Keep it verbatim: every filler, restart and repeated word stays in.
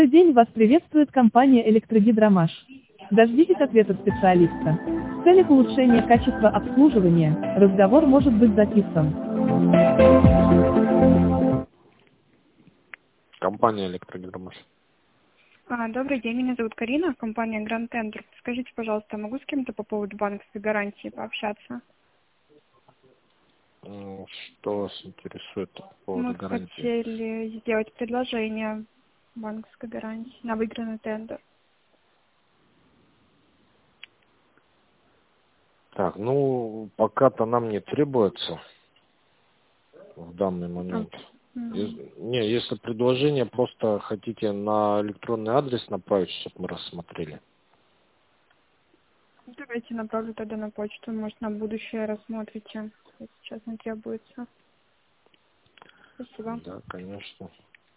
Добрый день, вас приветствует компания «Электрогидромаш». Дождитесь ответа специалиста. В целях улучшения качества обслуживания, разговор может быть записан. Компания «Электрогидромаш». А, Добрый день, меня зовут Карина, компания Grand Tender. Скажите, пожалуйста, могу с кем-то по поводу банковской гарантии пообщаться? М, Что вас интересует по Мы поводу гарантии? хотели сделать предложение банковской гарантии на выигранный тендер. Так, ну, пока-то нам не требуется в данный А, момент. м, Ес- Не, если предложение просто хотите на электронный адрес направить, чтобы мы рассмотрели. Давайте направлю тогда на почту, может, на будущее рассмотрите. Сейчас не требуется. Спасибо. Да, конечно.